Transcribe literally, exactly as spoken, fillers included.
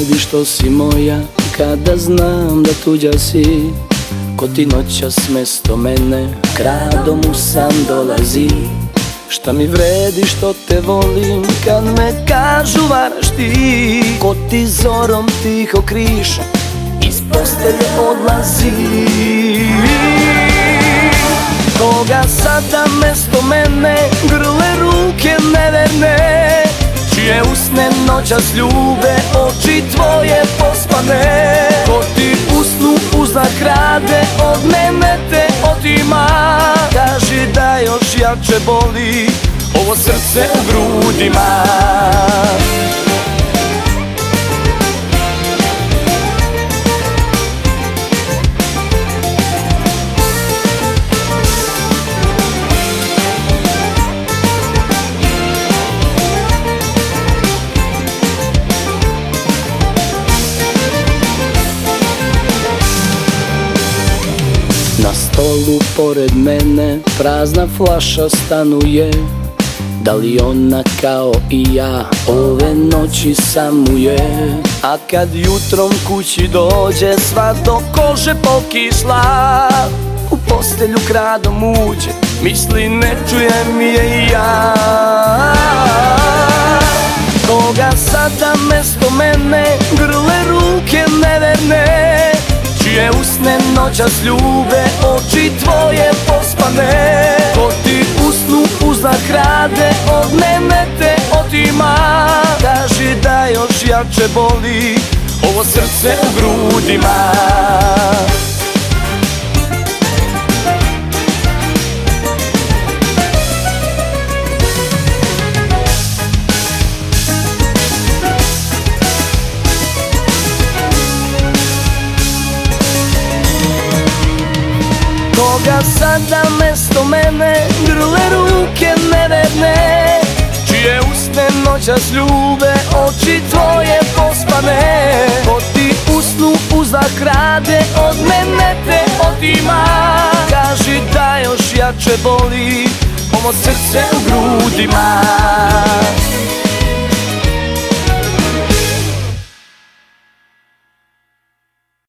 vredi što si moja, kada znam da tuđa si? Ko ti noćas mesto mene, kradom u san dolazi. Šta mi vredi što te volim, kad me kažu varaš ti? Ko ti zorom tiho kriša, iz postelje odlazi? Koga sada mesto mene grle ruke neverne, čije usne noćas ljube, oči tvoje pospane? Ko ti usnu uznak krade, od mene te otima? Kaži da još jače boli ovo srce u grudima. Na stolu pored mene prazna flaša stanuje. Da li ona kao i ja ove noći samuje? A kad jutrom kući dođe, sva do kože pokisla, u postelju kradom uđe, misli ne čujem je i ja. Koga sada mesto mene grle ruke neverne, čije usne noćas ljube, oči tvoje pospane? Ko ti usnu uznak krade, od mene te otima? Kaži da još jače boli ovo srce u grudima. Koga sada mesto mene grle ruke neverne, čije usne noćas ljube, oči tvoje pospane? Ko ti usnu uznak krade, od mene te otima? Kaži da još jače boli ovo srce u grudima.